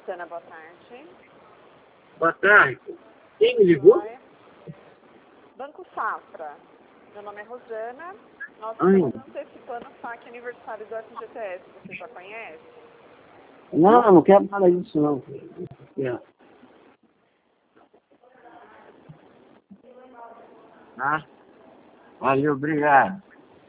Rosana, boa tarde. Boa tarde. Quem me ligou? Banco Safra. Meu nome é Rosana. Nós estamos antecipando o saque aniversário do FGTS. Você já conhece? Não, não quero nada disso não. Ah, valeu, obrigado.